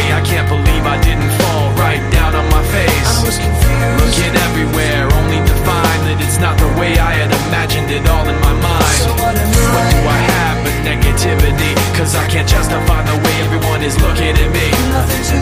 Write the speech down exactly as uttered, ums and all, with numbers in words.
I can't believe I didn't fall right down on my face. I was confused, looking everywhere, only to find that it's not the way I had imagined it all in my mind. So what am I? What do I have but negativity? Cause I can't justify the way everyone is looking at me. Nothing to